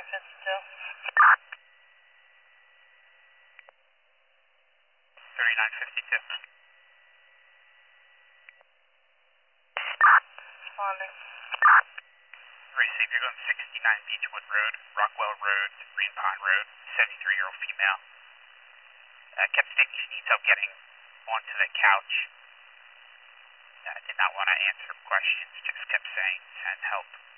3952. Responding. Received, you're going 69 Beechwood Road, Rockwell Road, Green Pond Road, 73-year-old female. Kept stating she needs help getting onto the couch. Did not want to answer questions, just kept saying send help.